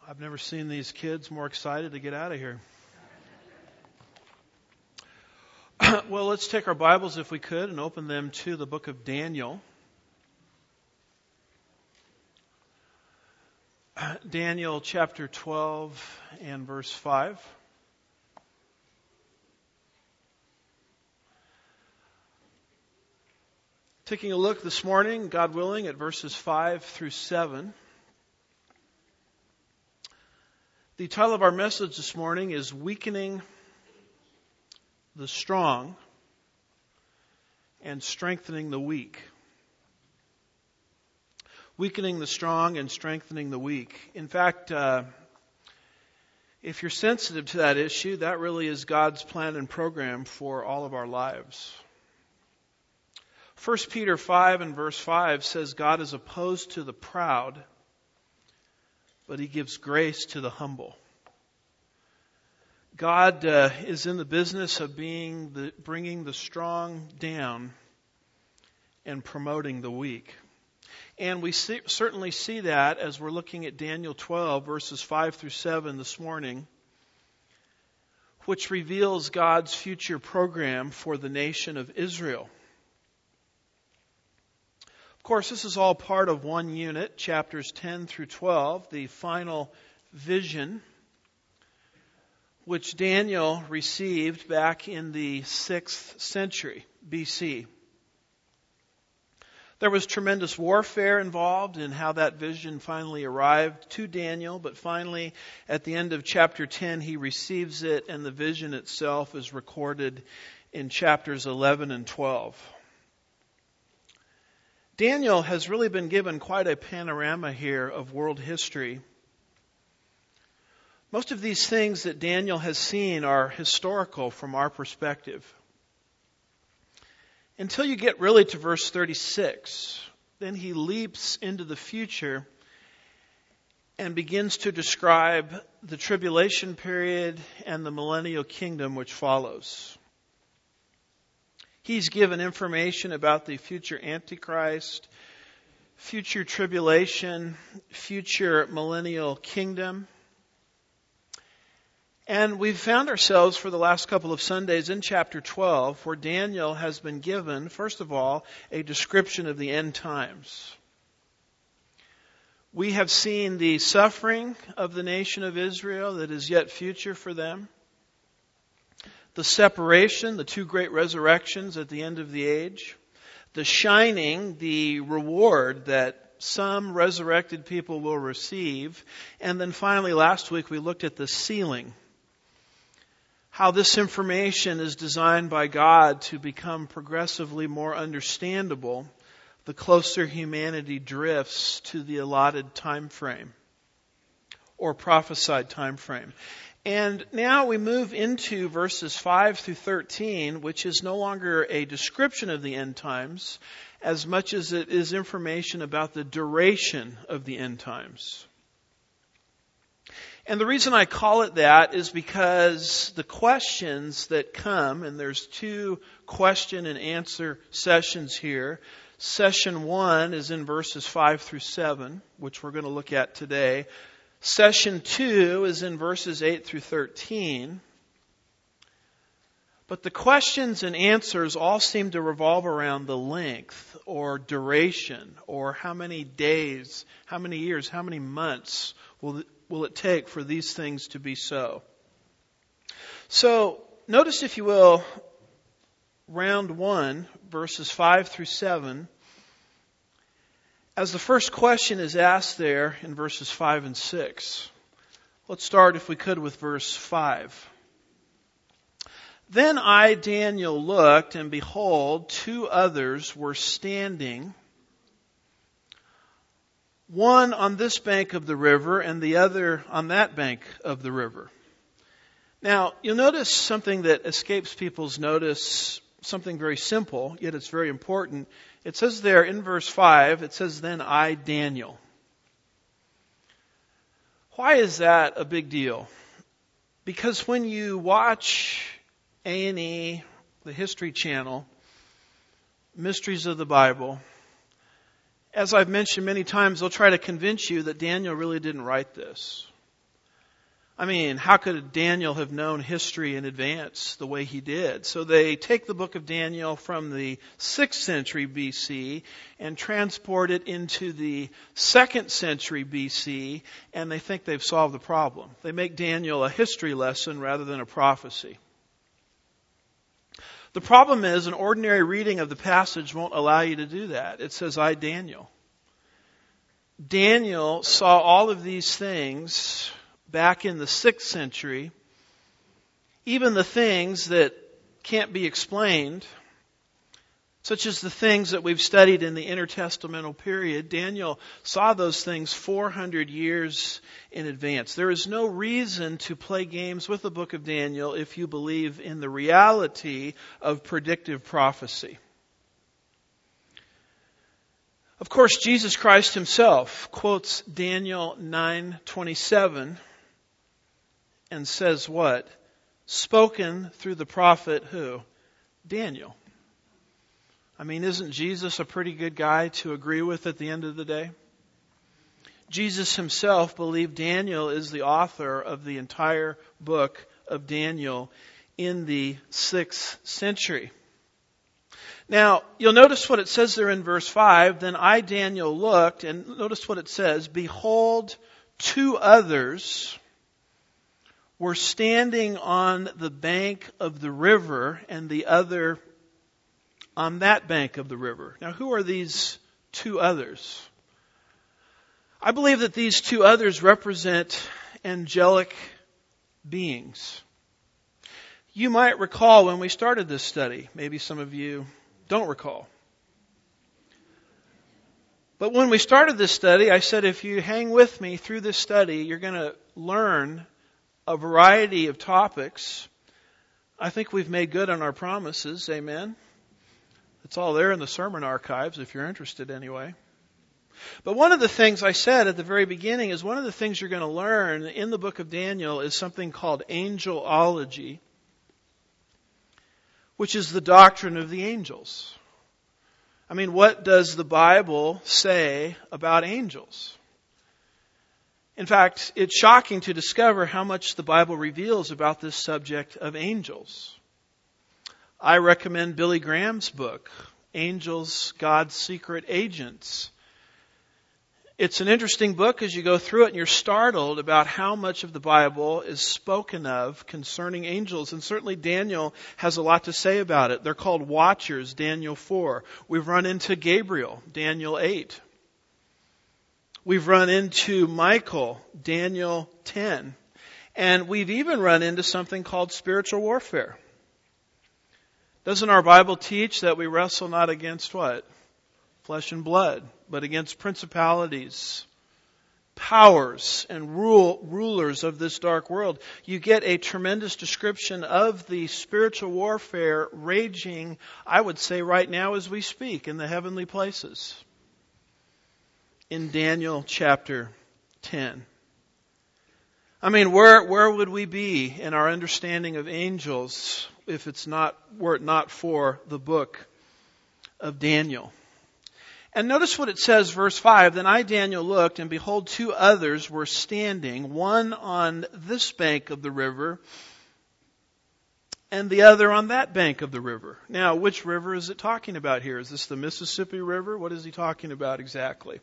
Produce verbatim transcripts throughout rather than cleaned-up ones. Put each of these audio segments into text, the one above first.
I've never seen these kids more excited to get out of here. Well, let's take our Bibles, if we could, and open them to the book of Daniel. Daniel chapter twelve and verse five. Taking a look this morning, God willing, at verses five through seven. The title of our message this morning is Weakening the Strong and Strengthening the Weak. Weakening the strong and strengthening the weak. In fact, uh, if you're sensitive to that issue, that really is God's plan and program for all of our lives. First Peter five and verse five says God is opposed to the proud, but He gives grace to the humble. God uh, is in the business of being the, bringing the strong down and promoting the weak. And we see, certainly see that as we're looking at Daniel twelve, verses five through seven this morning, which reveals God's future program for the nation of Israel. Of course, this is all part of one unit, chapters ten through twelve, the final vision, which Daniel received back in the sixth century B C. There was tremendous warfare involved in how that vision finally arrived to Daniel, but finally, at the end of chapter ten, he receives it, and the vision itself is recorded in chapters eleven and twelve. Daniel has really been given quite a panorama here of world history. Most of these things that Daniel has seen are historical from our perspective. Until you get really to verse thirty-six, then he leaps into the future and begins to describe the tribulation period and the millennial kingdom which follows. He's given information about the future Antichrist, future tribulation, future millennial kingdom. And we've found ourselves for the last couple of Sundays in chapter twelve, where Daniel has been given, first of all, a description of the end times. We have seen the suffering of the nation of Israel that is yet future for them. The separation, the two great resurrections at the end of the age. The shining, the reward that some resurrected people will receive. And then finally, last week we looked at the sealing. How this information is designed by God to become progressively more understandable the closer humanity drifts to the allotted time frame or prophesied time frame. And now we move into verses five through thirteen, which is no longer a description of the end times as much as it is information about the duration of the end times. And the reason I call it that is because the questions that come, and there's two question and answer sessions here. Session one is in verses five through seven, which we're going to look at today. Session two is in verses eight through thirteen. But the questions and answers all seem to revolve around the length or duration or how many days, how many years, how many months will will it take for these things to be so. So notice, if you will, round one, verses five through seven, as the first question is asked there in verses five and six. Let's start, if we could, with verse five. Then I, Daniel, looked, and behold, two others were standing, one on this bank of the river and the other on that bank of the river. Now, you'll notice something that escapes people's notice, something very simple, yet it's very important. It says there in verse five, it says, then I, Daniel. Why is that a big deal? Because when you watch A and E, the History Channel, Mysteries of the Bible, as I've mentioned many times, they'll try to convince you that Daniel really didn't write this. I mean, how could Daniel have known history in advance the way he did? So they take the book of Daniel from the sixth century B C and transport it into the second century B C, and they think they've solved the problem. They make Daniel a history lesson rather than a prophecy. The problem is, an ordinary reading of the passage won't allow you to do that. It says, I, Daniel. Daniel saw all of these things back in the sixth century, even the things that can't be explained, such as the things that we've studied in the intertestamental period. Daniel saw those things four hundred years in advance. There is no reason to play games with the book of Daniel if you believe in the reality of predictive prophecy. Of course, Jesus Christ himself quotes Daniel nine twenty-seven and says what? Spoken through the prophet who? Daniel. I mean, isn't Jesus a pretty good guy to agree with at the end of the day? Jesus himself believed Daniel is the author of the entire book of Daniel in the sixth century. Now, you'll notice what it says there in verse five. Then I, Daniel, looked, and notice what it says. Behold, two others were standing on the bank of the river, and the other on that bank of the river. Now, who are these two others? I believe that these two others represent angelic beings. You might recall when we started this study, maybe some of you don't recall. But when we started this study, I said if you hang with me through this study, you're going to learn a variety of topics. I think we've made good on our promises. Amen. It's all there in the sermon archives if you're interested anyway. But one of the things I said at the very beginning is one of the things you're going to learn in the book of Daniel is something called angelology, which is the doctrine of the angels. I mean, what does the Bible say about angels? In fact, it's shocking to discover how much the Bible reveals about this subject of angels. I recommend Billy Graham's book, Angels, God's Secret Agents. It's an interesting book as you go through it and you're startled about how much of the Bible is spoken of concerning angels. And certainly Daniel has a lot to say about it. They're called watchers, Daniel four. We've run into Gabriel, Daniel eight. We've run into Michael, Daniel ten. And we've even run into something called spiritual warfare. Doesn't our Bible teach that we wrestle not against what? Flesh and blood, but against principalities, powers, and rule, rulers of this dark world. You get a tremendous description of the spiritual warfare raging, I would say right now as we speak, in the heavenly places. In Daniel chapter ten. I mean, where where would we be in our understanding of angels if it's not were it not for the book of Daniel? And notice what it says, verse five. Then I, Daniel, looked, and behold, two others were standing, one on this bank of the river, and the other on that bank of the river. Now, which river is it talking about here? Is this the Mississippi River? What is he talking about exactly?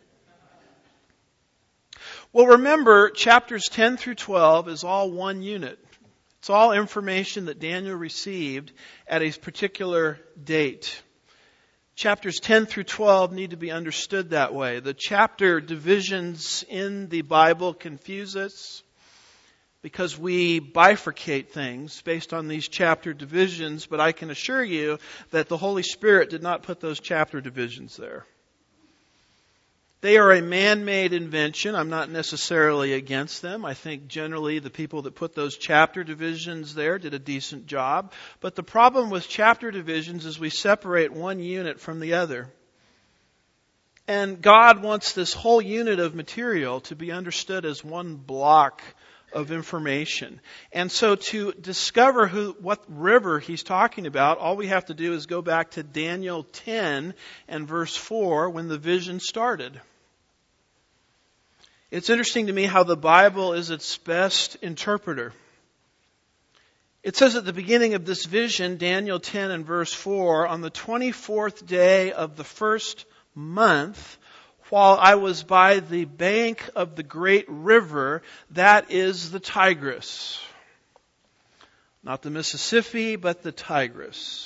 Well, remember, chapters ten through twelve is all one unit. It's all information that Daniel received at a particular date. Chapters ten through twelve need to be understood that way. The chapter divisions in the Bible confuse us because we bifurcate things based on these chapter divisions, but I can assure you that the Holy Spirit did not put those chapter divisions there. They are a man-made invention. I'm not necessarily against them. I think generally the people that put those chapter divisions there did a decent job. But the problem with chapter divisions is we separate one unit from the other. And God wants this whole unit of material to be understood as one block of information. And so to discover who, what river he's talking about, all we have to do is go back to Daniel ten and verse four when the vision started. It's interesting to me how the Bible is its best interpreter. It says at the beginning of this vision, Daniel ten and verse four, on the twenty-fourth day of the first month, while I was by the bank of the great river, that is the Tigris. Not the Mississippi, but the Tigris.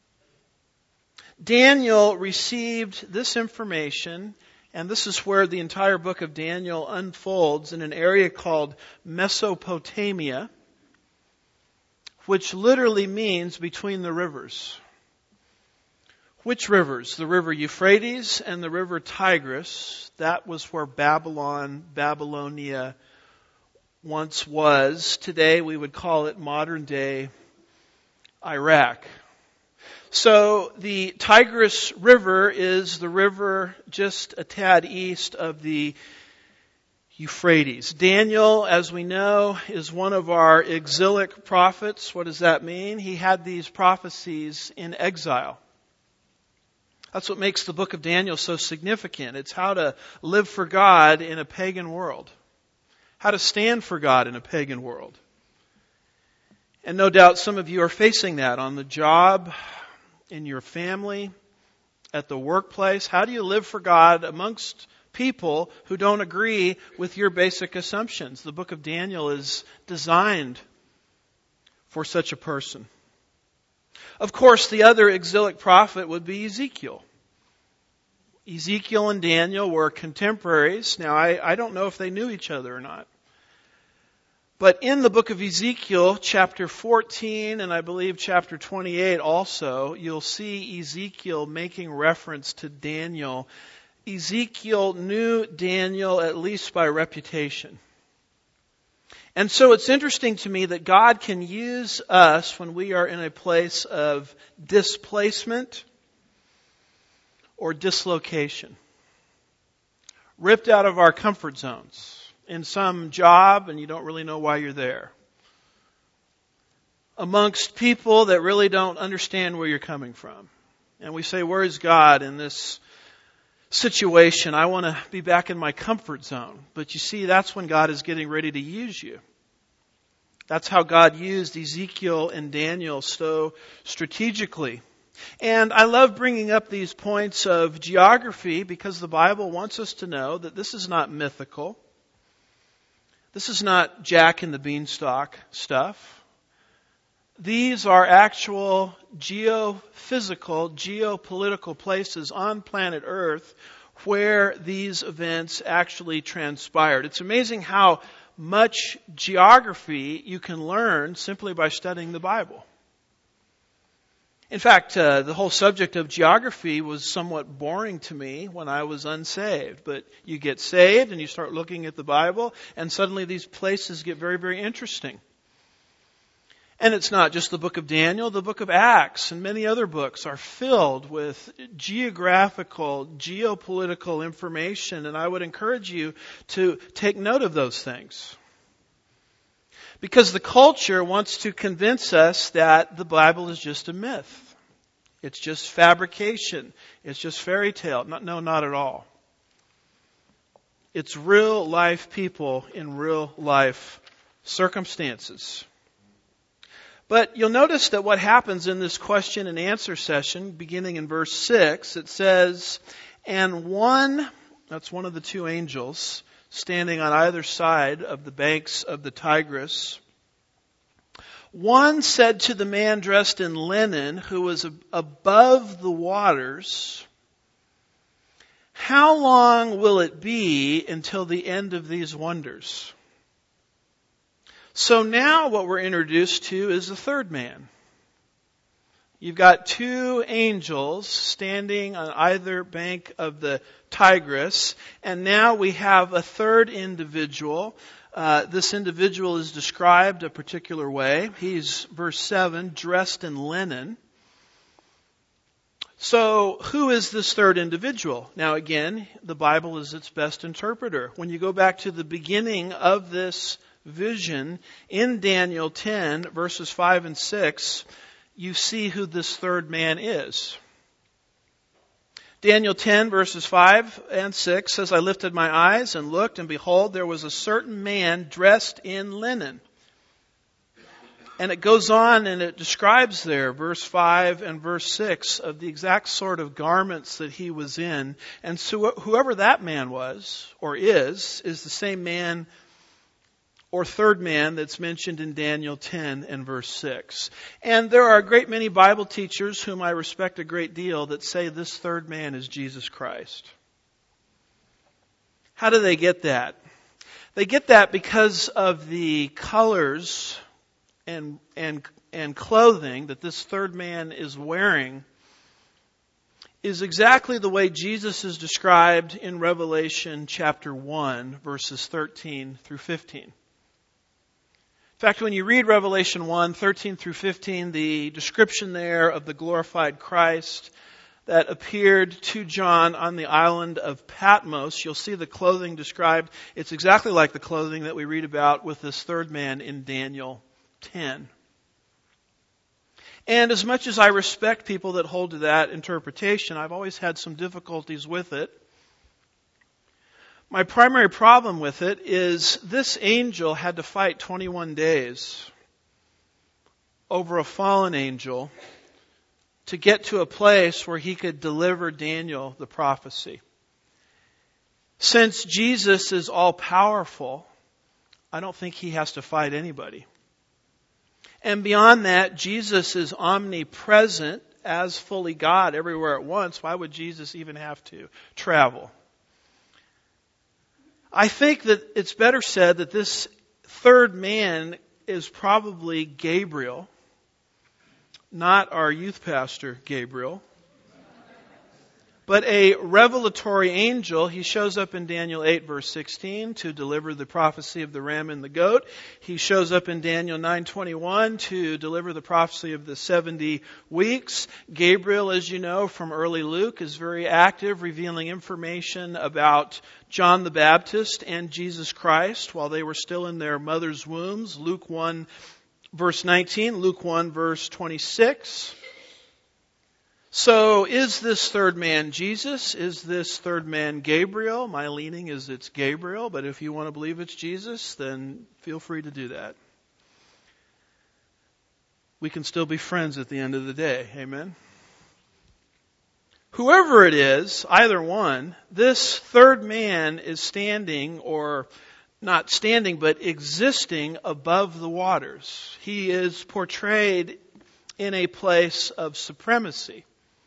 Daniel received this information, and this is where the entire book of Daniel unfolds, in an area called Mesopotamia, which literally means between the rivers. Which rivers? The river Euphrates and the river Tigris. That was where Babylon, Babylonia once was. Today we would call it modern day Iraq. So the Tigris River is the river just a tad east of the Euphrates. Daniel, as we know, is one of our exilic prophets. What does that mean? He had these prophecies in exile. That's what makes the book of Daniel so significant. It's how to live for God in a pagan world. How to stand for God in a pagan world. And no doubt some of you are facing that on the job, in your family, at the workplace. How do you live for God amongst people who don't agree with your basic assumptions? The book of Daniel is designed for such a person. Of course, the other exilic prophet would be Ezekiel. Ezekiel and Daniel were contemporaries. Now, I, I don't know if they knew each other or not. But in the book of Ezekiel, chapter fourteen, and I believe chapter twenty-eight also, you'll see Ezekiel making reference to Daniel. Ezekiel knew Daniel at least by reputation. And so it's interesting to me that God can use us when we are in a place of displacement or dislocation. Ripped out of our comfort zones. In some job and you don't really know why you're there. Amongst people that really don't understand where you're coming from. And we say, where is God in this situation? I want to be back in my comfort zone. But you see, that's when God is getting ready to use you. That's how God used Ezekiel and Daniel so strategically. And I love bringing up these points of geography because the Bible wants us to know that this is not mythical. This is not Jack and the Beanstalk stuff. These are actual geophysical, geopolitical places on planet Earth where these events actually transpired. It's amazing how much geography you can learn simply by studying the Bible. In fact, uh, the whole subject of geography was somewhat boring to me when I was unsaved. But you get saved and you start looking at the Bible and suddenly these places get very, very interesting. And it's not just the book of Daniel, the book of Acts and many other books are filled with geographical, geopolitical information. And I would encourage you to take note of those things. Because the culture wants to convince us that the Bible is just a myth. It's just fabrication. It's just fairy tale. No, no, not at all. It's real life people in real life circumstances. But you'll notice that what happens in this question and answer session, beginning in verse six, it says, and one, that's one of the two angels, standing on either side of the banks of the Tigris. One said to the man dressed in linen who was above the waters, how long will it be until the end of these wonders? So now what we're introduced to is the third man. You've got two angels standing on either bank of the Tigris, and now we have a third individual. Uh, this individual is described a particular way. He's, verse seven, dressed in linen. So, who is this third individual? Now again, the Bible is its best interpreter. When you go back to the beginning of this vision in Daniel ten, verses five and six, you see who this third man is. Daniel ten verses five and six says, I lifted my eyes and looked, and behold, there was a certain man dressed in linen. And it goes on and it describes there, verse five and verse six, of the exact sort of garments that he was in. And so whoever that man was, or is, is the same man or third man that's mentioned in Daniel ten and verse six. And there are a great many Bible teachers whom I respect a great deal that say this third man is Jesus Christ. How do they get that? They get that because of the colors and and and clothing that this third man is wearing is exactly the way Jesus is described in Revelation chapter one, verses thirteen through fifteen. In fact, when you read Revelation one, thirteen through fifteen, the description there of the glorified Christ that appeared to John on the island of Patmos, you'll see the clothing described. It's exactly like the clothing that we read about with this third man in Daniel ten. And as much as I respect people that hold to that interpretation, I've always had some difficulties with it. My primary problem with it is this angel had to fight twenty-one days over a fallen angel to get to a place where he could deliver Daniel the prophecy. Since Jesus is all-powerful, I don't think he has to fight anybody. And beyond that, Jesus is omnipresent as fully God everywhere at once. Why would Jesus even have to travel? I think that it's better said that this third man is probably Gabriel, not our youth pastor, Gabriel, but a revelatory angel. He shows up in Daniel eight verse sixteen to deliver the prophecy of the ram and the goat. He shows up in Daniel nine twenty-one to deliver the prophecy of the seventy weeks. Gabriel, as you know from early Luke, is very active, revealing information about John the Baptist and Jesus Christ while they were still in their mother's wombs. Luke one verse nineteen, Luke one verse twenty-six. So is this third man Jesus? Is this third man Gabriel? My leaning is it's Gabriel, but if you want to believe it's Jesus, then feel free to do that. We can still be friends at the end of the day. Amen? Whoever it is, either one, this third man is standing, or not standing, but existing above the waters. He is portrayed in a place of supremacy.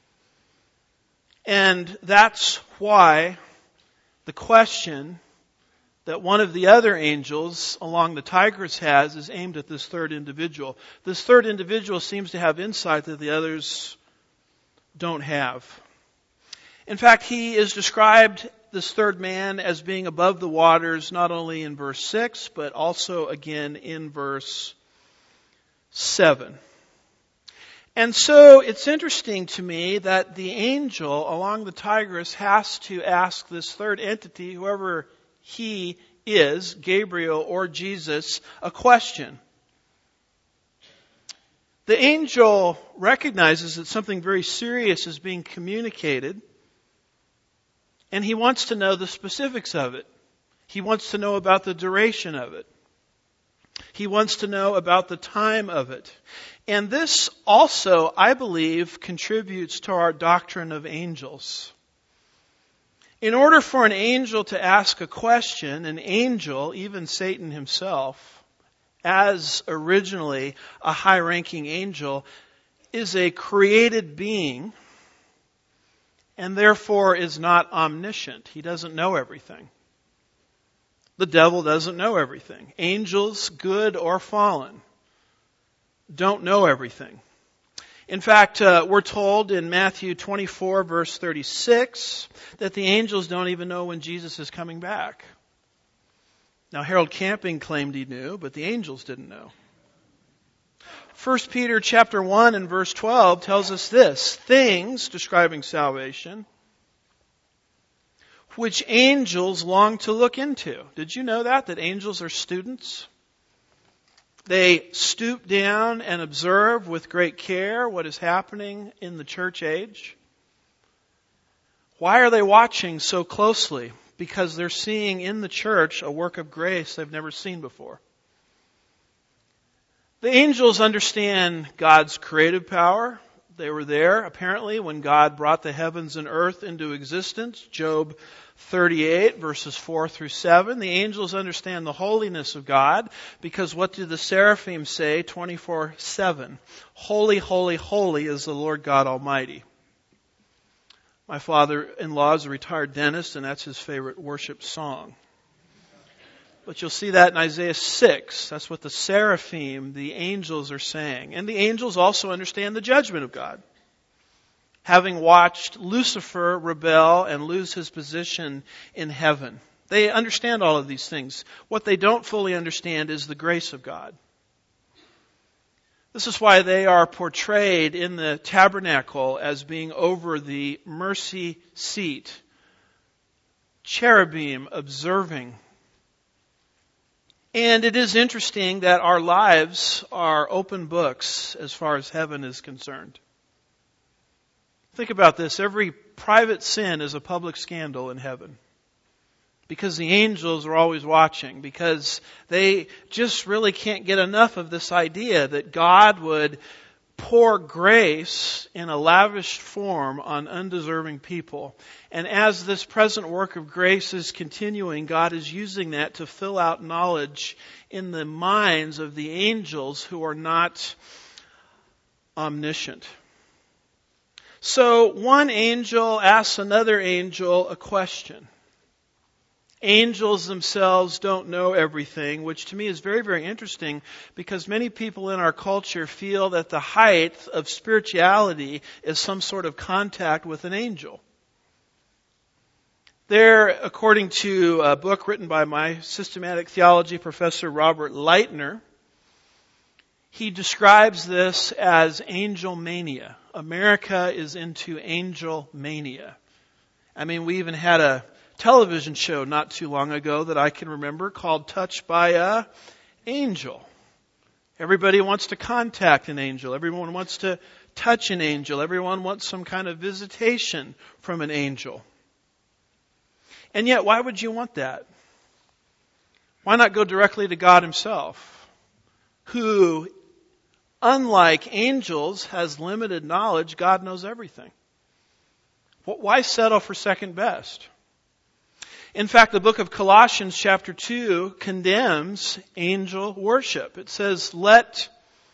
And that's why the question that one of the other angels along the Tigris has is aimed at this third individual. This third individual seems to have insight that the others don't have. In fact, he is described, this third man, as being above the waters, not only in verse six, but also again in verse seven. And so it's interesting to me that the angel along the Tigris has to ask this third entity, whoever he is, Gabriel or Jesus, a question. The angel recognizes that something very serious is being communicated, and he wants to know the specifics of it. He wants to know about the duration of it. He wants to know about the time of it. And this also, I believe, contributes to our doctrine of angels. In order for an angel to ask a question, an angel, even Satan himself, as originally a high-ranking angel, is a created being and therefore is not omniscient. He doesn't know everything. The devil doesn't know everything. Angels, good or fallen, don't know everything. In fact, uh, we're told in Matthew twenty-four, verse thirty-six, that the angels don't even know when Jesus is coming back. Now, Harold Camping claimed he knew, but the angels didn't know. First Peter chapter one and verse twelve tells us this: things, describing salvation, which angels long to look into. Did you know that? That angels are students? They stoop down and observe with great care what is happening in the church age. Why are they watching so closely? Because they're seeing in the church a work of grace they've never seen before. The angels understand God's creative power. They were there, apparently, when God brought the heavens and earth into existence. Job thirty-eight, verses four through seven. The angels understand the holiness of God, because what do the seraphim say twenty-four seven? Holy, holy, holy is the Lord God Almighty. My father-in-law is a retired dentist, and that's his favorite worship song. But you'll see that in Isaiah six. That's what the seraphim, the angels, are saying. And the angels also understand the judgment of God. Having watched Lucifer rebel and lose his position in heaven. They understand all of these things. What they don't fully understand is the grace of God. This is why they are portrayed in the tabernacle as being over the mercy seat. Cherubim observing. And it is interesting that our lives are open books as far as heaven is concerned. Think about this. Every private sin is a public scandal in heaven. Because the angels are always watching. Because they just really can't get enough of this idea that God would pour grace in a lavish form on undeserving people. And as this present work of grace is continuing, God is using that to fill out knowledge in the minds of the angels who are not omniscient. So one angel asks another angel a question. Angels themselves don't know everything, which to me is very, very interesting, because many people in our culture feel that the height of spirituality is some sort of contact with an angel. There, according to a book written by my systematic theology professor Robert Leitner, he describes this as angel mania. America is into angel mania. I mean, we even had a television show not too long ago that I can remember called Touched by a Angel. Everybody wants to contact an angel. Everyone wants to touch an angel. Everyone wants some kind of visitation from an angel. And yet, why would you want that? Why not go directly to God Himself, who, unlike angels, has limited knowledge? God knows everything. Why settle for second best? In fact, the book of Colossians chapter two condemns angel worship. It says, "Let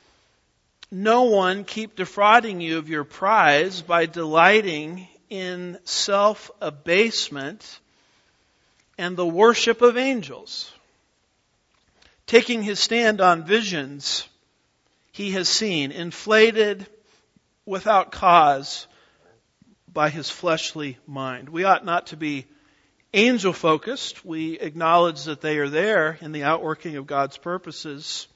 no one keep defrauding you of your prize by delighting in self-abasement and the worship of angels, taking his stand on visions he has seen, inflated without cause by his fleshly mind." We ought not to be angel-focused. We acknowledge that they are there in the outworking of God's purposes.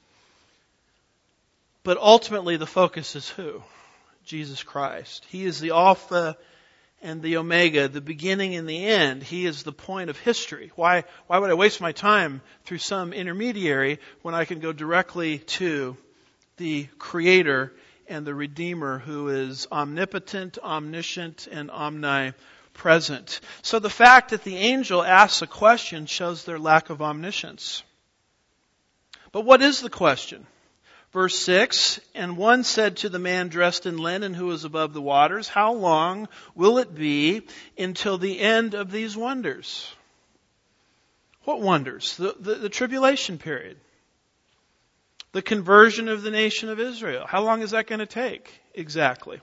But ultimately the focus is who? Jesus Christ. He is the Alpha and the Omega, the beginning and the end. He is the point of history. Why, why would I waste my time through some intermediary when I can go directly to the Creator and the Redeemer, who is omnipotent, omniscient, and omnipresent? Present. So the fact that the angel asks a question shows their lack of omniscience. But what is the question? Verse six, "And one said to the man dressed in linen who was above the waters, how long will it be until the end of these wonders?" What wonders? The, the, the tribulation period. The conversion of the nation of Israel. How long is that going to take? Exactly.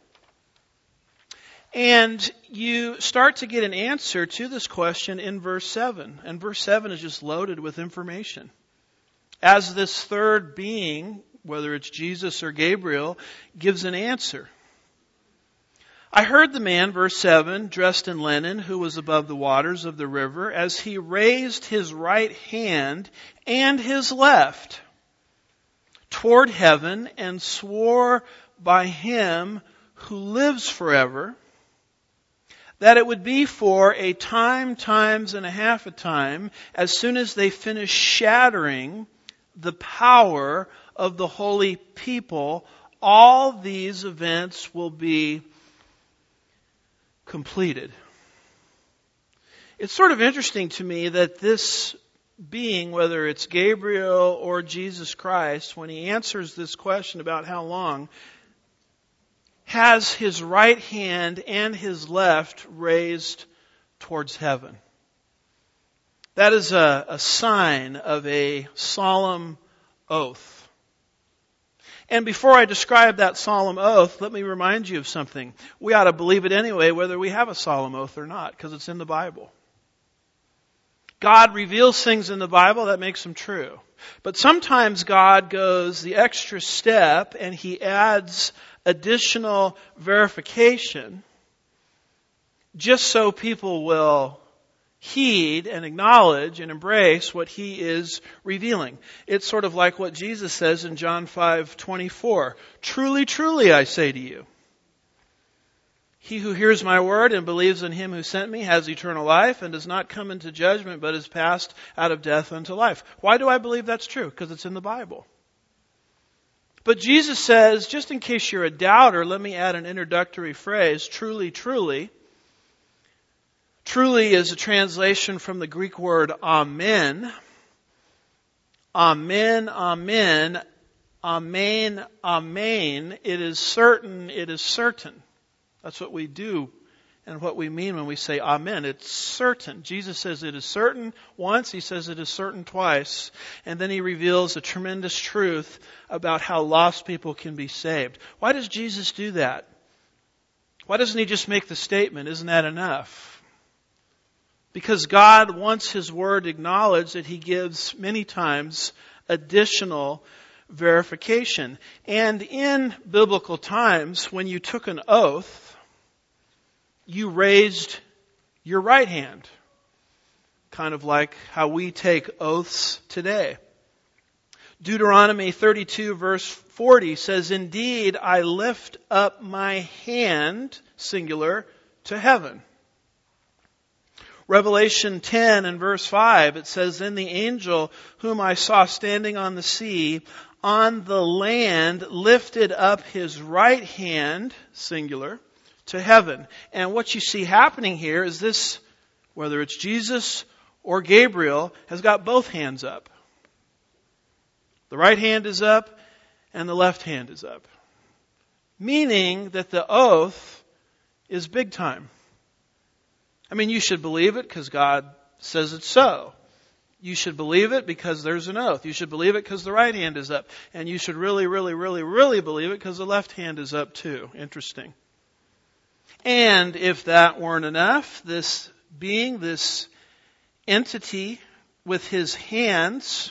And you start to get an answer to this question in verse seven. And verse seven is just loaded with information. As this third being, whether it's Jesus or Gabriel, gives an answer. "I heard the man," verse seven, "dressed in linen, who was above the waters of the river, as he raised his right hand and his left toward heaven and swore by Him who lives forever, that it would be for a time, times, and a half a time, as soon as they finish shattering the power of the holy people, all these events will be completed." It's sort of interesting to me that this being, whether it's Gabriel or Jesus Christ, when he answers this question about how long, has his right hand and his left raised towards heaven. That is a, a sign of a solemn oath. And before I describe that solemn oath, let me remind you of something. We ought to believe it anyway, whether we have a solemn oath or not, because it's in the Bible. God reveals things in the Bible that makes them true. But sometimes God goes the extra step and he adds additional verification just so people will heed and acknowledge and embrace what he is revealing. It's sort of like what Jesus says in John five twenty-four. Truly, truly, I say to you, he who hears my word and believes in him who sent me has eternal life and does not come into judgment but is passed out of death unto life. Why do I believe that's true? Because it's in the Bible. But Jesus says, just in case you're a doubter, let me add an introductory phrase, truly, truly. Truly is a translation from the Greek word amen. Amen, amen, amen, amen. It is certain, it is certain. That's what we do and what we mean when we say amen. It's certain. Jesus says it is certain once. He says it is certain twice. And then he reveals a tremendous truth about how lost people can be saved. Why does Jesus do that? Why doesn't he just make the statement, isn't that enough? Because God wants his word acknowledged that he gives many times additional verification. And in biblical times, when you took an oath, you raised your right hand. Kind of like how we take oaths today. Deuteronomy thirty-two verse forty says, indeed, I lift up my hand, singular, to heaven. Revelation ten and verse five, it says, then the angel whom I saw standing on the sea, on the land, lifted up his right hand, singular, to heaven. And what you see happening here is this, whether it's Jesus or Gabriel, has got both hands up. The right hand is up and the left hand is up. Meaning that the oath is big time. I mean, you should believe it because God says it's so. You should believe it because there's an oath. You should believe it because the right hand is up. And you should really, really, really, really believe it because the left hand is up too. Interesting. And if that weren't enough, this being, this entity with his hands,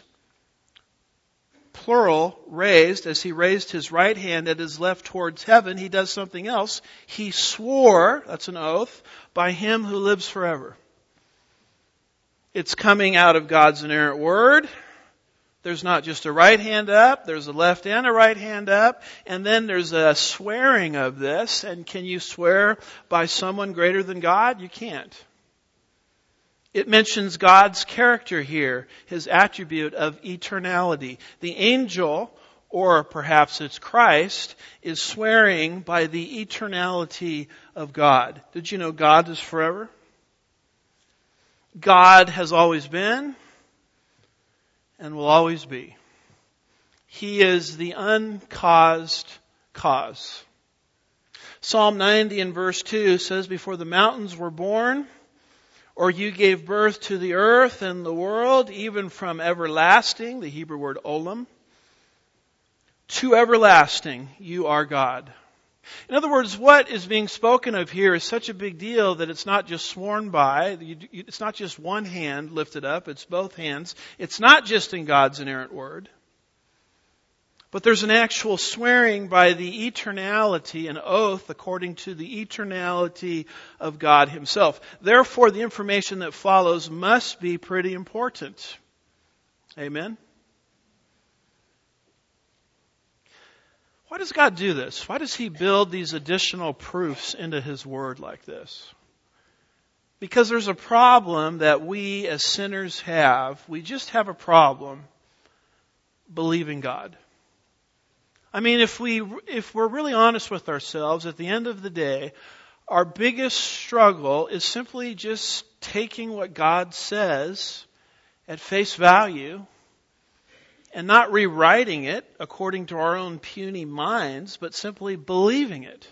plural, raised, as he raised his right hand and his left towards heaven, he does something else. He swore, that's an oath, by him who lives forever. It's coming out of God's inerrant word. There's not just a right hand up, there's a left and a right hand up, and then there's a swearing of this. And can you swear by someone greater than God? You can't. It mentions God's character here, his attribute of eternality. The angel, or perhaps it's Christ, is swearing by the eternality of God. Did you know God is forever? God has always been and will always be. He is the uncaused cause. Psalm ninety and verse two says, before the mountains were born, or you gave birth to the earth and the world, even from everlasting, the Hebrew word olam, to everlasting, you are God. In other words, what is being spoken of here is such a big deal that it's not just sworn by. It's not just one hand lifted up. It's both hands. It's not just in God's inerrant word. But there's an actual swearing by the eternality, an oath according to the eternality of God himself. Therefore, the information that follows must be pretty important. Amen? Why does God do this? Why does he build these additional proofs into his word like this? Because there's a problem that we as sinners have. We just have a problem believing God. I mean, if we, if we're really honest with ourselves, at the end of the day, our biggest struggle is simply just taking what God says at face value and not rewriting it according to our own puny minds, but simply believing it.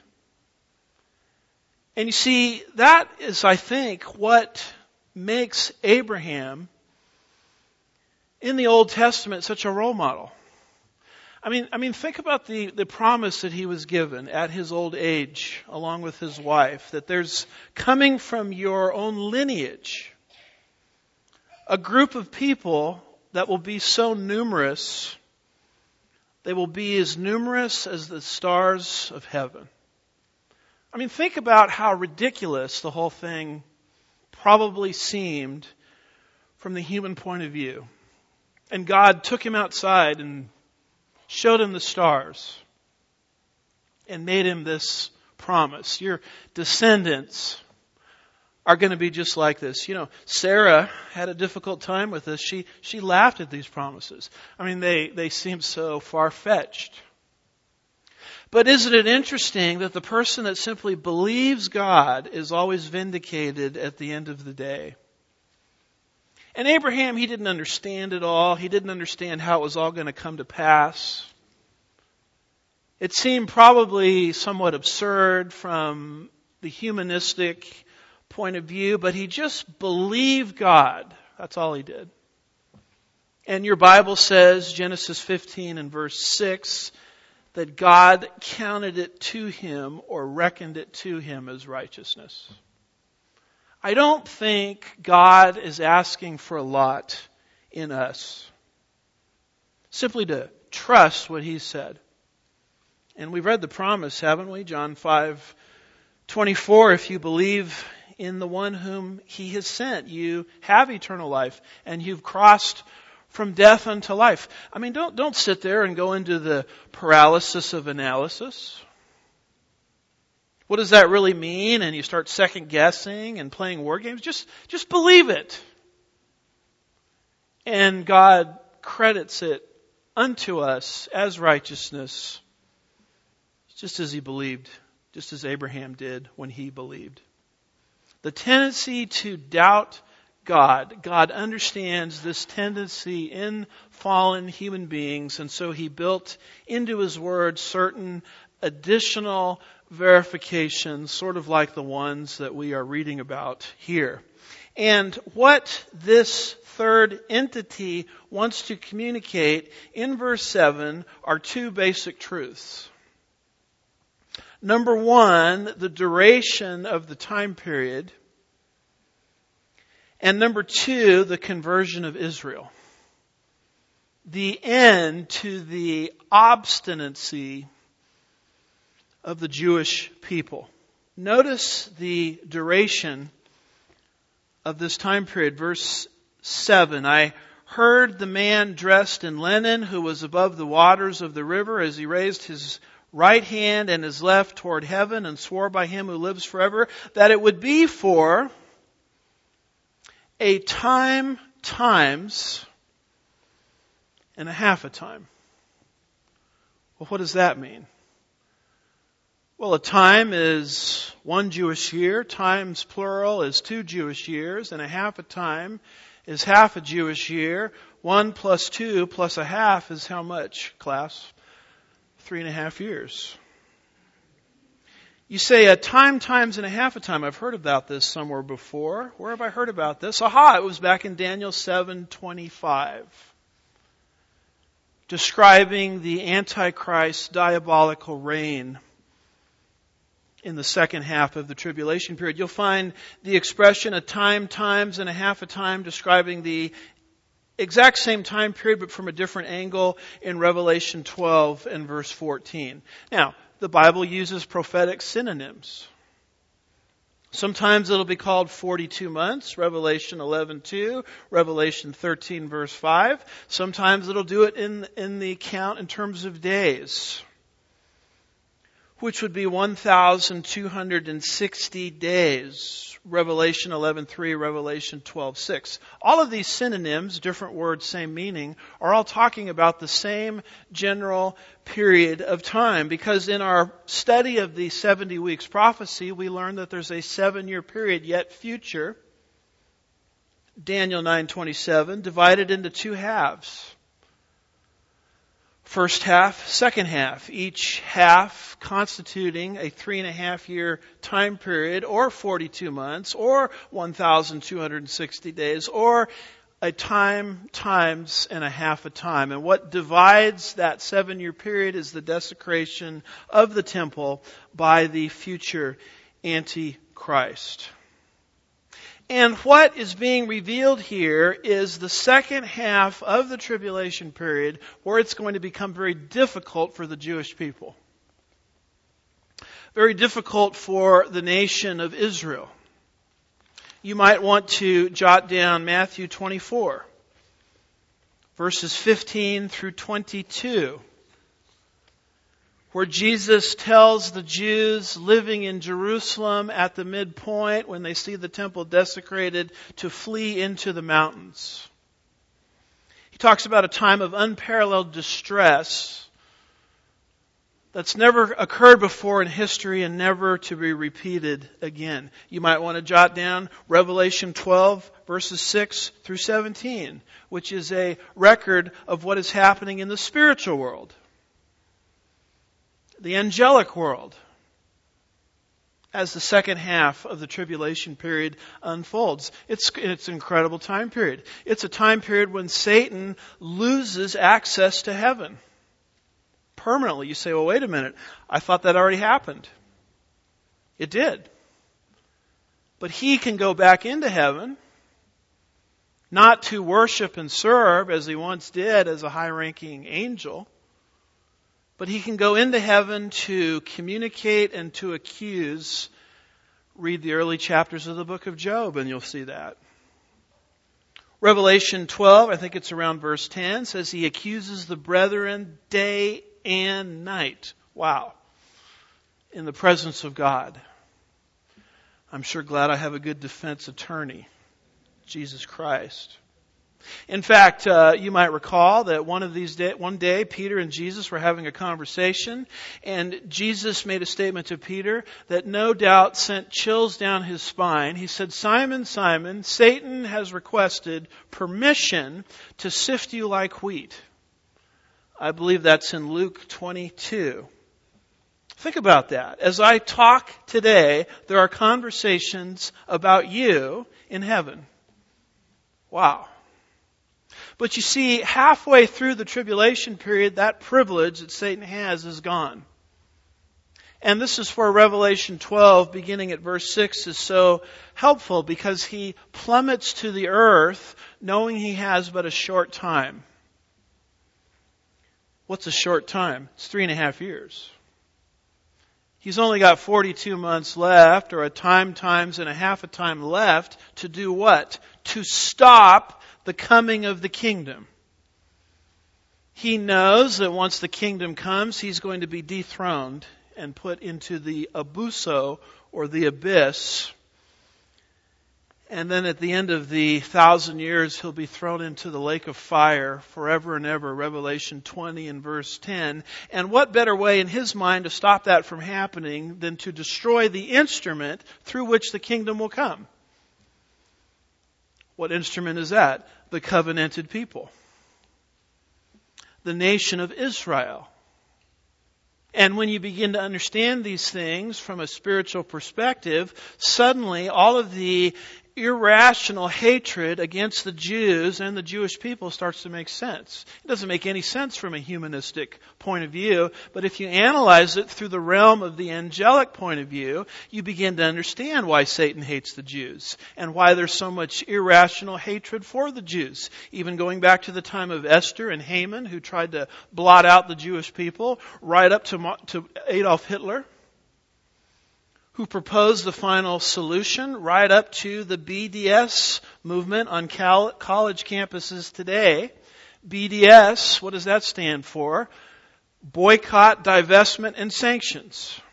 And you see, that is, I think, what makes Abraham in the Old Testament such a role model. I mean, I mean, think about the, the promise that he was given at his old age, along with his wife, that there's coming from your own lineage a group of people that will be so numerous, they will be as numerous as the stars of heaven. I mean, think about how ridiculous the whole thing probably seemed from the human point of view. And God took him outside and showed him the stars and made him this promise. Your descendants are going to be just like this. You know, Sarah had a difficult time with this. She she laughed at these promises. I mean, they, they seem so far-fetched. But isn't it interesting that the person that simply believes God is always vindicated at the end of the day? And Abraham, he didn't understand it all. He didn't understand how it was all going to come to pass. It seemed probably somewhat absurd from the humanistic point of view, but he just believed God. That's all he did. And your Bible says, Genesis fifteen and verse six, that God counted it to him or reckoned it to him as righteousness. I don't think God is asking for a lot in us. Simply to trust what He said. And we've read the promise, haven't we? John five twenty-four, if you believe in the one whom He has sent, you have eternal life, and you've crossed from death unto life. I mean, don't don't sit there and go into the paralysis of analysis. What does that really mean? And you start second guessing and playing war games. Just, just believe it. And God credits it unto us as righteousness, just as He believed, just as Abraham did when he believed. The tendency to doubt God. God understands this tendency in fallen human beings, and so He built into His Word certain additional verifications, sort of like the ones that we are reading about here. And what this third entity wants to communicate in verse seven are two basic truths. Number one, the duration of the time period. And number two, the conversion of Israel. The end to the obstinacy of the Jewish people. Notice the duration of this time period. Verse seven, I heard the man dressed in linen who was above the waters of the river as he raised his right hand and his left toward heaven and swore by Him who lives forever that it would be for a time, times, and a half a time. Well, what does that mean? Well, a time is one Jewish year, times plural is two Jewish years, and a half a time is half a Jewish year. One plus two plus a half is how much, class? Three and a half years. You say a time times and a half a time. I've heard about this somewhere before. Where have I heard about this? Aha, it was back in Daniel seven twenty-five. Describing the Antichrist's diabolical reign in the second half of the tribulation period. You'll find the expression a time, times, and a half a time describing the exact same time period but from a different angle in Revelation twelve and verse fourteen. Now, the Bible uses prophetic synonyms. Sometimes it'll be called forty-two months, Revelation eleven two, Revelation thirteen verse five. Sometimes it'll do it in, in the count in terms of days. which would be one thousand two hundred sixty days. Revelation eleven three, Revelation twelve six. All of these synonyms, different words, same meaning, are all talking about the same general period of time. Because in our study of the seventy weeks prophecy, we learned that there's a seven-year period yet future, Daniel nine twenty-seven, divided into two halves. First half, second half, each half constituting a three and a half year time period, or forty-two months, or one thousand two hundred sixty days, or a time times and a half a time. And what divides that seven year period is the desecration of the temple by the future Antichrist. And what is being revealed here is the second half of the tribulation period, where it's going to become very difficult for the Jewish people. Very difficult for the nation of Israel. You might want to jot down Matthew twenty-four, verses fifteen through twenty-two. Where Jesus tells the Jews living in Jerusalem at the midpoint, when they see the temple desecrated, to flee into the mountains. He talks about a time of unparalleled distress that's never occurred before in history and never to be repeated again. You might want to jot down Revelation twelve, verses six through seventeen, which is a record of what is happening in the spiritual world. The angelic world, as the second half of the tribulation period unfolds. It's, it's an incredible time period. It's a time period when Satan loses access to heaven permanently. You say, well, wait a minute. I thought that already happened. It did. But he can go back into heaven, not to worship and serve as he once did as a high-ranking angel, but he can go into heaven to communicate and to accuse. Read the early chapters of the book of Job and you'll see that. Revelation twelve, I think it's around verse ten, says he accuses the brethren day and night. Wow. In the presence of God. I'm sure glad I have a good defense attorney, Jesus Christ. In fact, uh, you might recall that one of these day, one day Peter and Jesus were having a conversation, and Jesus made a statement to Peter that no doubt sent chills down his spine. He said, "Simon, Simon, Satan has requested permission to sift you like wheat." I believe that's in Luke twenty-two. Think about that. As I talk today, there are conversations about you in heaven. Wow. But you see, halfway through the tribulation period, that privilege that Satan has is gone. And this is where Revelation twelve, beginning at verse six, is so helpful, because he plummets to the earth knowing he has but a short time. What's a short time? It's three and a half years. He's only got forty-two months left, or a time times and a half a time left, to do what? To stop the coming of the kingdom. He knows that once the kingdom comes, he's going to be dethroned and put into the abuso, or the abyss. And then at the end of the thousand years, he'll be thrown into the lake of fire forever and ever. Revelation twenty and verse ten. And what better way in his mind to stop that from happening than to destroy the instrument through which the kingdom will come? What instrument is that? The covenanted people. The nation of Israel. And when you begin to understand these things from a spiritual perspective, suddenly all of the irrational hatred against the Jews and the Jewish people starts to make sense. It doesn't make any sense from a humanistic point of view, but if you analyze it through the realm of the angelic point of view, you begin to understand why Satan hates the Jews and why there's so much irrational hatred for the Jews. Even going back to the time of Esther and Haman, who tried to blot out the Jewish people, right up to, to Adolf Hitler, who proposed the final solution, right up to the B D S movement on cal- college campuses today. B D S, what does that stand for? Boycott, divestment, and sanctions.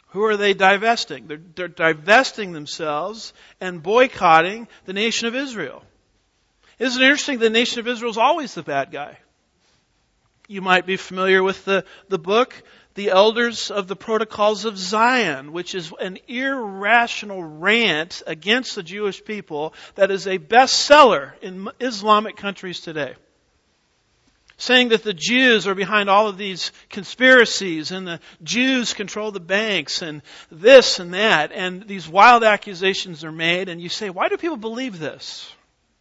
Who are they divesting? They're, they're divesting themselves and boycotting the nation of Israel. Isn't it interesting? The nation of Israel is always the bad guy. You might be familiar with the, the book, The Elders of the Protocols of Zion, which is an irrational rant against the Jewish people that is a bestseller in Islamic countries today. Saying that the Jews are behind all of these conspiracies and the Jews control the banks and this and that. And these wild accusations are made. And you say, why do people believe this?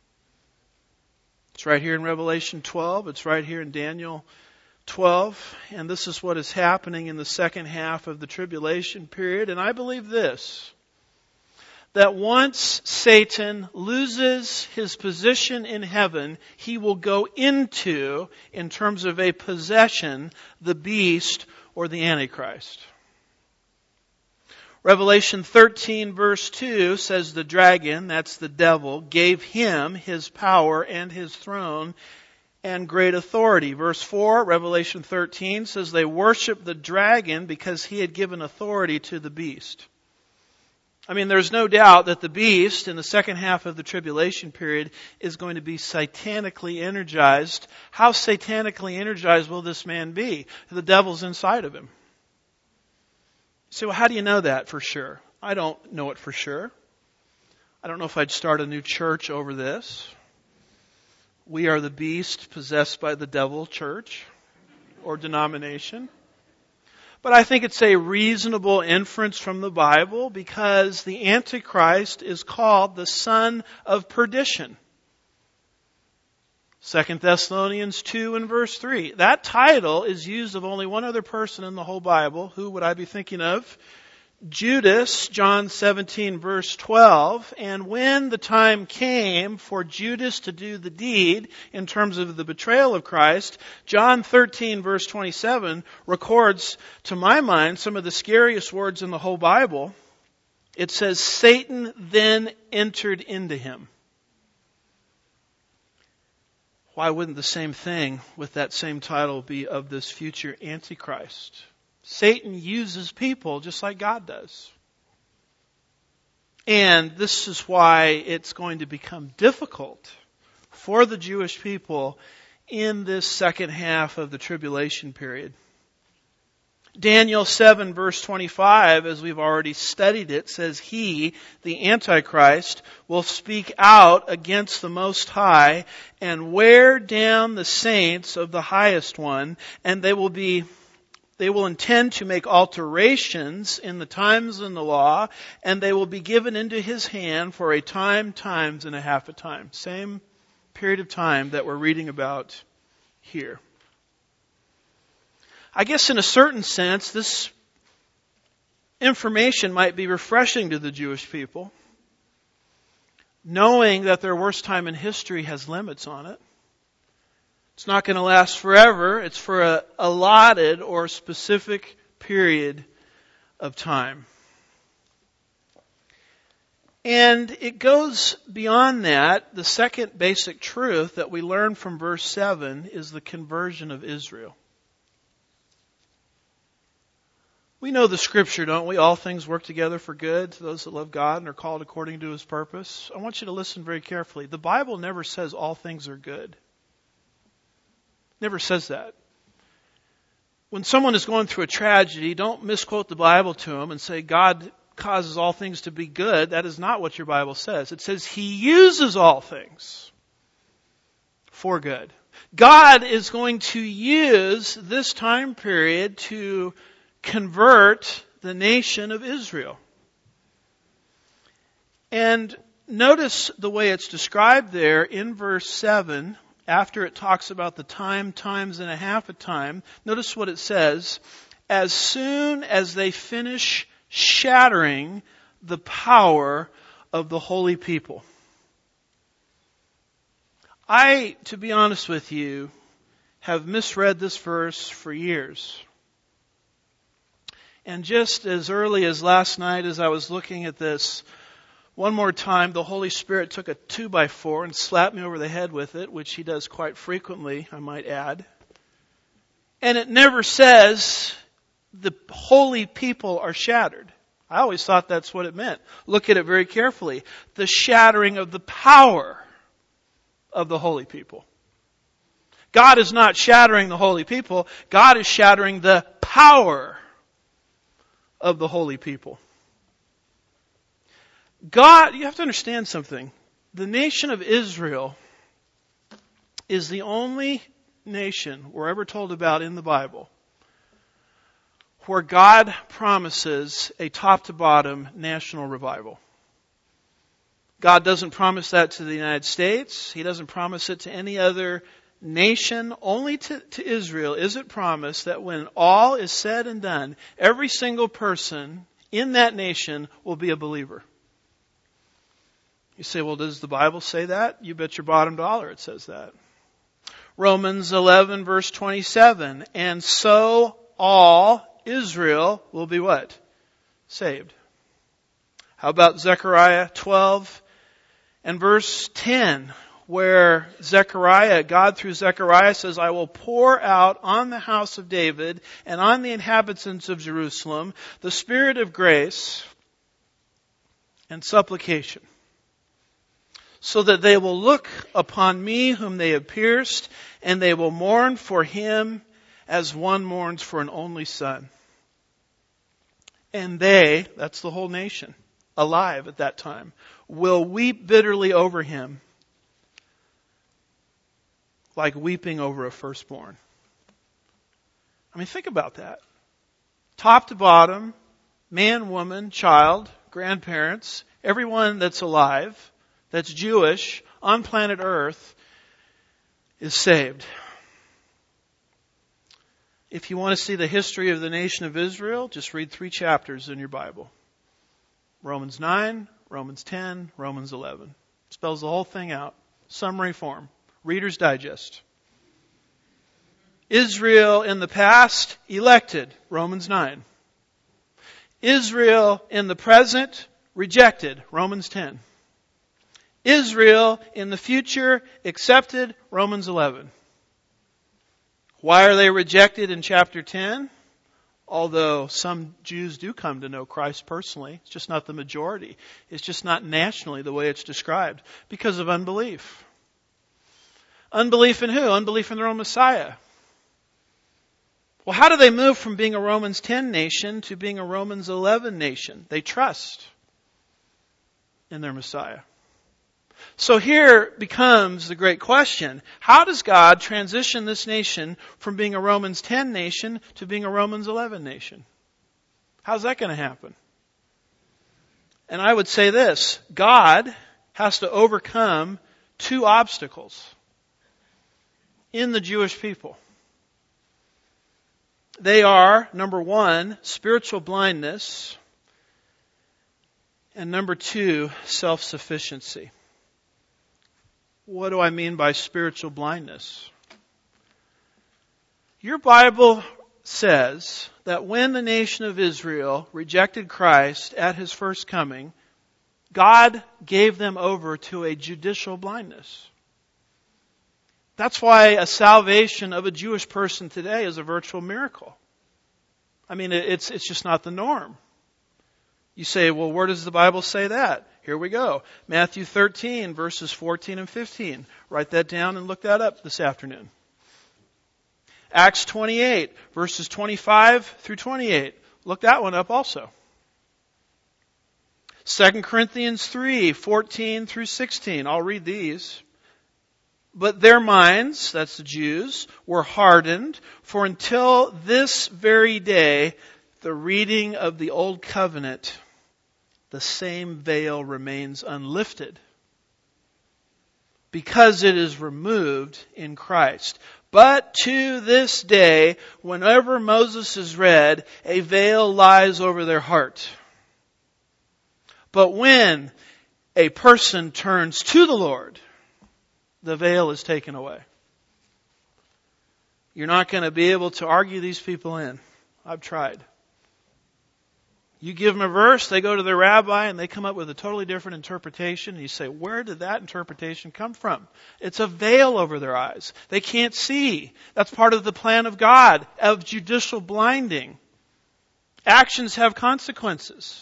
It's right here in Revelation twelve. It's right here in Daniel twelve. And this is what is happening in the second half of the tribulation period. And I believe this, that once Satan loses his position in heaven, he will go into, in terms of a possession, the beast or the Antichrist. Revelation thirteen verse two says the dragon, that's the devil, gave him his power and his throne and great authority. Verse four, Revelation thirteen says they worshiped the dragon because he had given authority to the beast. I mean, there's no doubt that the beast in the second half of the tribulation period is going to be satanically energized. How satanically energized will this man be? The devil's inside of him. So well, how do you know that for sure? I don't know it for sure. I don't know if I'd start a new church over this. We are the beast possessed by the devil church or denomination. But I think it's a reasonable inference from the Bible because the Antichrist is called the son of perdition. Second Thessalonians two and verse three. That title is used of only one other person in the whole Bible. Who would I be thinking of? Judas, John seventeen verse twelve. And when the time came for Judas to do the deed in terms of the betrayal of Christ, John thirteen verse twenty-seven records, to my mind, some of the scariest words in the whole Bible. It says, Satan then entered into him. Why wouldn't the same thing with that same title be of this future Antichrist? Satan uses people just like God does. And this is why it's going to become difficult for the Jewish people in this second half of the tribulation period. Daniel seven verse twenty-five, as we've already studied it, says he, the Antichrist, will speak out against the Most High and wear down the saints of the Highest One, and they will be They will intend to make alterations in the times and the law, and they will be given into his hand for a time, times, and a half a time. Same period of time that we're reading about here. I guess in a certain sense, this information might be refreshing to the Jewish people, knowing that their worst time in history has limits on it. It's not going to last forever. It's for a allotted or specific period of time. And it goes beyond that. The second basic truth that we learn from verse seven is the conversion of Israel. We know the scripture, don't we? All things work together for good to those that love God and are called according to his purpose. I want you to listen very carefully. The Bible never says all things are good. Never says that. When someone is going through a tragedy, don't misquote the Bible to them and say God causes all things to be good. That is not what your Bible says. It says he uses all things for good. God is going to use this time period to convert the nation of Israel. And notice the way it's described there in verse seven. After it talks about the time, times, and a half a time, notice what it says. As soon as they finish shattering the power of the holy people. I, to be honest with you, have misread this verse for years. And just as early as last night as I was looking at this, one more time, the Holy Spirit took a two by four and slapped me over the head with it, which he does quite frequently, I might add. And it never says the holy people are shattered. I always thought that's what it meant. Look at it very carefully. The shattering of the power of the holy people. God is not shattering the holy people. God is shattering the power of the holy people. God, you have to understand something. The nation of Israel is the only nation we're ever told about in the Bible where God promises a top to bottom national revival. God doesn't promise that to the United States. He doesn't promise it to any other nation. Only to, to Israel is it promised that when all is said and done, every single person in that nation will be a believer. You say, well, does the Bible say that? You bet your bottom dollar it says that. Romans eleven verse twenty-seven. And so all Israel will be what? Saved. How about Zechariah twelve and verse ten, where Zechariah, God through Zechariah says, I will pour out on the house of David and on the inhabitants of Jerusalem the spirit of grace and supplication, so that they will look upon me whom they have pierced, and they will mourn for him as one mourns for an only son. And they, that's the whole nation, alive at that time, will weep bitterly over him, like weeping over a firstborn. I mean, think about that. Top to bottom, man, woman, child, grandparents, everyone that's alive, that's Jewish, on planet Earth, is saved. If you want to see the history of the nation of Israel, just read three chapters in your Bible. Romans nine, Romans ten, Romans eleven. Spells the whole thing out. Summary form. Reader's Digest. Israel in the past, elected. Romans nine. Israel in the present, rejected. Romans ten. Israel in the future, accepted. Romans eleven. Why are they rejected in chapter ten? Although some Jews do come to know Christ personally, it's just not the majority. It's just not nationally the way it's described. Because of unbelief. Unbelief in who? Unbelief in their own Messiah. Well, how do they move from being a Romans ten nation to being a Romans eleven nation? They trust in their Messiah. So here becomes the great question. How does God transition this nation from being a Romans ten nation to being a Romans eleven nation? How's that going to happen? And I would say this. God has to overcome two obstacles in the Jewish people. They are, number one, spiritual blindness, and number two, self-sufficiency. What do I mean by spiritual blindness? Your Bible says that when the nation of Israel rejected Christ at His first coming, God gave them over to a judicial blindness. That's why a salvation of a Jewish person today is a virtual miracle. I mean, it's it's just not the norm. You say, well, where does the Bible say that? Here we go. Matthew thirteen, verses fourteen and fifteen. Write that down and look that up this afternoon. Acts twenty-eight, verses twenty-five through twenty-eight. Look that one up also. Second Corinthians three, fourteen through sixteen. I'll read these. But their minds, that's the Jews, were hardened, for until this very day, the reading of the Old Covenant, the same veil remains unlifted, because it is removed in Christ. But to this day, whenever Moses is read, a veil lies over their heart. But when a person turns to the Lord, the veil is taken away. You're not going to be able to argue these people in. I've tried. You give them a verse, they go to their rabbi, and they come up with a totally different interpretation. And you say, where did that interpretation come from? It's a veil over their eyes. They can't see. That's part of the plan of God, of judicial blinding. Actions have consequences.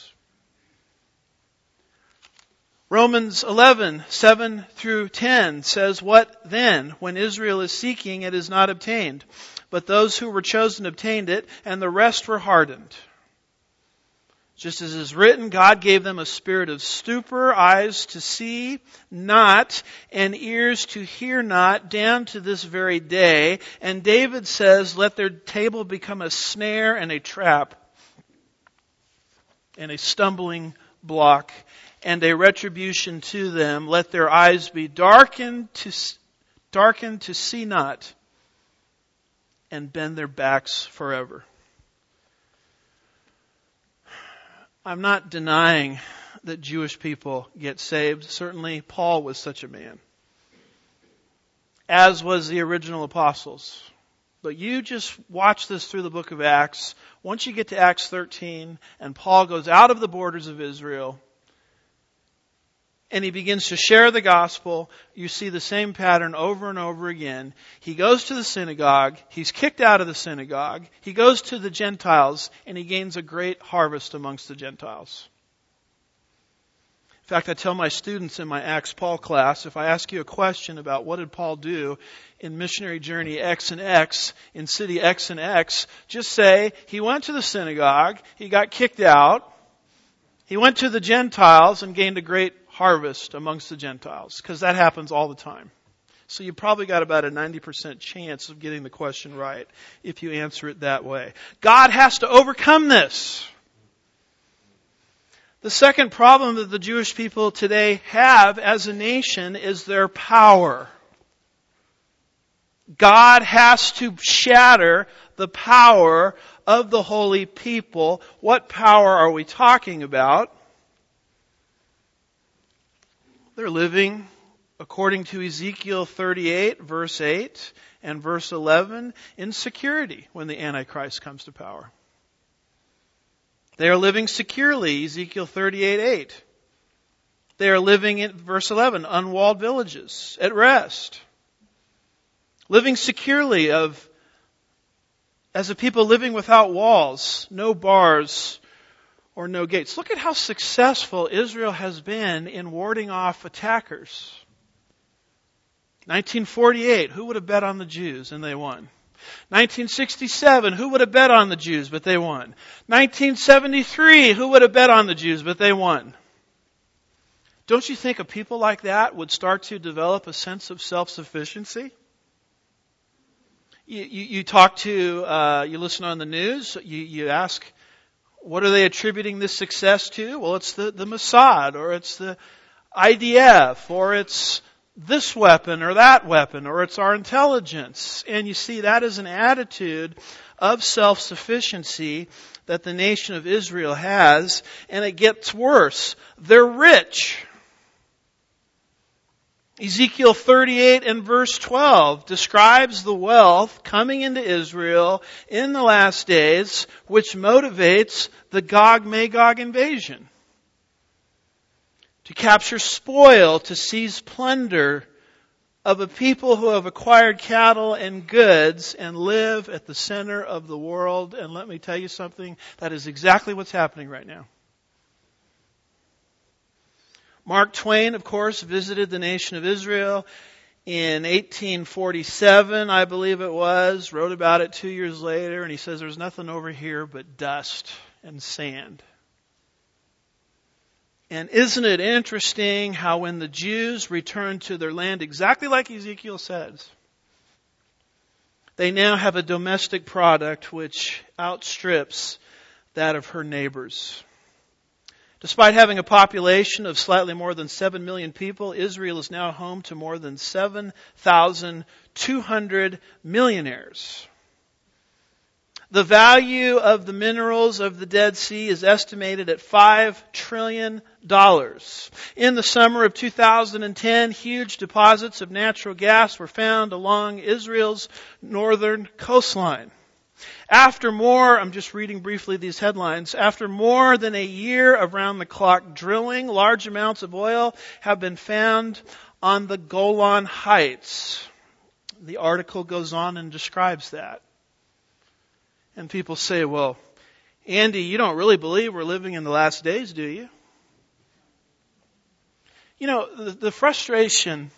Romans eleven, seven through ten says, "What then? When Israel is seeking, it is not obtained. But those who were chosen obtained it, and the rest were hardened. Just as is written, God gave them a spirit of stupor, eyes to see not, and ears to hear not, down to this very day. And David says, let their table become a snare and a trap, and a stumbling block, and a retribution to them. Let their eyes be darkened to, darkened to see not, and bend their backs forever." I'm not denying that Jewish people get saved. Certainly Paul was such a man, as was the original apostles. But you just watch this through the book of Acts. Once you get to Acts thirteen, and Paul goes out of the borders of Israel, and he begins to share the gospel, you see the same pattern over and over again. He goes to the synagogue, he's kicked out of the synagogue, he goes to the Gentiles, and he gains a great harvest amongst the Gentiles. In fact, I tell my students in my Acts Paul class, if I ask you a question about what did Paul do in missionary journey X and X, in city X and X, just say, he went to the synagogue, he got kicked out, he went to the Gentiles and gained a great harvest amongst the Gentiles, because that happens all the time. So you probably got about a ninety percent chance of getting the question right if you answer it that way. God has to overcome this. The second problem that the Jewish people today have as a nation is their power. God has to shatter the power of the holy people. What power are we talking about? They're living, according to Ezekiel thirty-eight, verse eight and verse eleven, in security when the Antichrist comes to power. They are living securely, Ezekiel thirty-eight, eight. They are living in, verse eleven, unwalled villages, at rest. Living securely of, as a people living without walls, no bars, or no gates. Look at how successful Israel has been in warding off attackers. nineteen forty-eight, who would have bet on the Jews? And they won. nineteen sixty-seven, who would have bet on the Jews? But they won. nineteen seventy-three, who would have bet on the Jews? But they won. Don't you think a people like that would start to develop a sense of self-sufficiency? You, you, you talk to, uh, you listen on the news, you, you ask, what are they attributing this success to? Well, it's the, the Mossad, or it's the I D F, or it's this weapon or that weapon, or it's our intelligence. And you see, that is an attitude of self-sufficiency that the nation of Israel has, and it gets worse. They're rich. Ezekiel thirty-eight and verse twelve describes the wealth coming into Israel in the last days, which motivates the Gog-Magog invasion. To capture spoil, to seize plunder of a people who have acquired cattle and goods and live at the center of the world. And let me tell you something, that is exactly what's happening right now. Mark Twain, of course, visited the nation of Israel in eighteen forty-seven, I believe it was, wrote about it two years later, and he says there's nothing over here but dust and sand. And isn't it interesting how when the Jews returned to their land, exactly like Ezekiel says, they now have a domestic product which outstrips that of her neighbors. Despite having a population of slightly more than seven million people, Israel is now home to more than seven thousand two hundred millionaires. The value of the minerals of the Dead Sea is estimated at five trillion dollars. In the summer of two thousand ten, huge deposits of natural gas were found along Israel's northern coastline. After more, I'm just reading briefly these headlines, after more than a year of round-the-clock drilling, large amounts of oil have been found on the Golan Heights. The article goes on and describes that. And people say, well, Andy, you don't really believe we're living in the last days, do you? You know, the, the frustration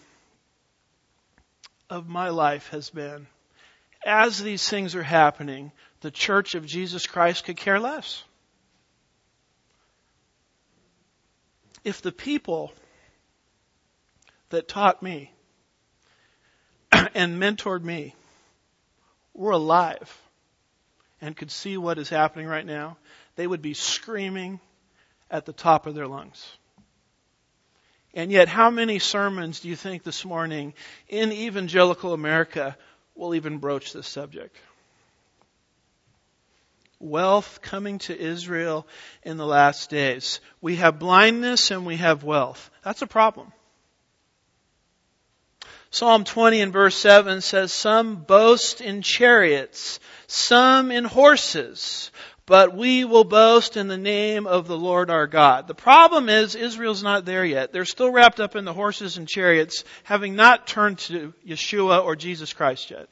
of my life has been, as these things are happening, the Church of Jesus Christ could care less. If the people that taught me and mentored me were alive and could see what is happening right now, they would be screaming at the top of their lungs. And yet, how many sermons do you think this morning in evangelical America will even broach this subject? Wealth coming to Israel in the last days. We have blindness and we have wealth. That's a problem. Psalm twenty and verse seven says, "Some boast in chariots, some in horses, but we will boast in the name of the Lord our God." The problem is Israel's not there yet. They're still wrapped up in the horses and chariots, having not turned to Yeshua or Jesus Christ yet.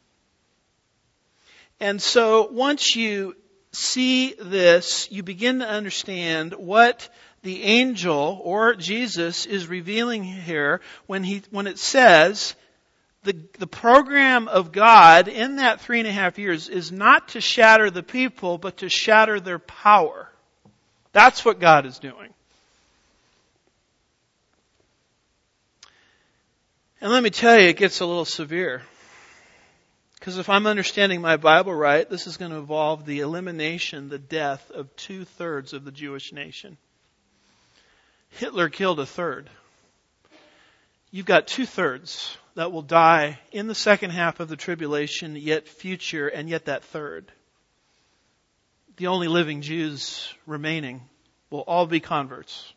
And so once you see this, you begin to understand what the angel or Jesus is revealing here when he when it says the the program of God in that three and a half years is not to shatter the people, but to shatter their power. That's what God is doing. And let me tell you, it gets a little severe. Because if I'm understanding my Bible right, this is going to involve the elimination, the death of two-thirds of the Jewish nation. Hitler killed a third. You've got two-thirds that will die in the second half of the tribulation, yet future, and yet that third. The only living Jews remaining will all be converts.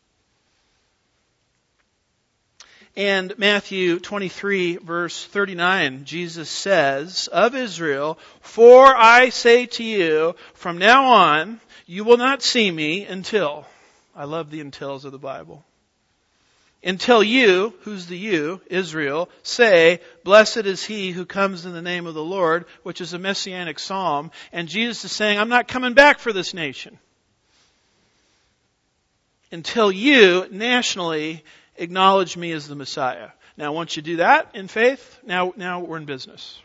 And Matthew twenty-three, verse thirty-nine, Jesus says, "Of Israel, for I say to you, from now on, you will not see me until," I love the untils of the Bible, "until you," who's the you, Israel, "say, blessed is he who comes in the name of the Lord," which is a messianic psalm. And Jesus is saying, I'm not coming back for this nation. Until you, nationally, acknowledge me as the Messiah. Now, once you do that in faith, now, now we're in business.